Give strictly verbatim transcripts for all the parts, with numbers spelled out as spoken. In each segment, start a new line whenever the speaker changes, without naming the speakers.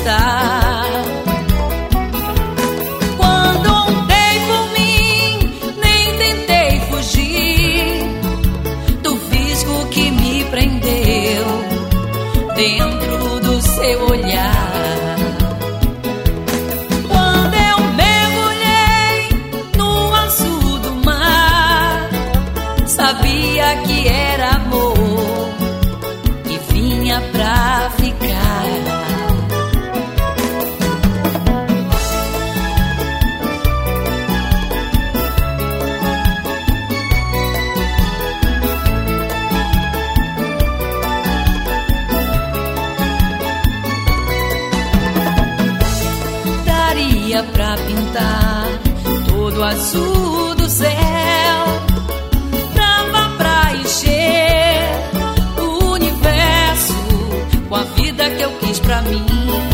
conquistar. Quando optei por mim, nem tentei fugir do fisgo que me prendeu dentro do seu olhar. Quando eu mergulhei no azul do mar, sabia que era amor que vinha pra ficar. Daria pra pintar todo o azul do céu, dava pra encher o universo com a vida que eu quis pra mim.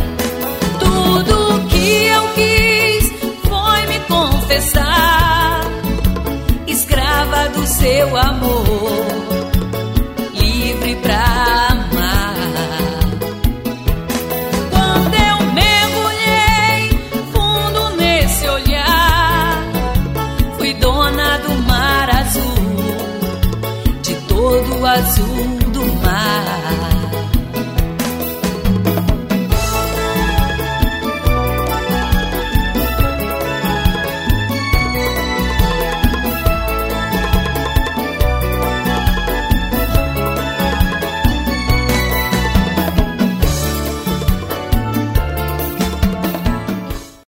Tudo que eu quis foi me confessar, escrava do seu amor, livre pra amar. Quando eu mergulhei fundo nesse olhar, fui dona do mar azul, de todo o azul do mar.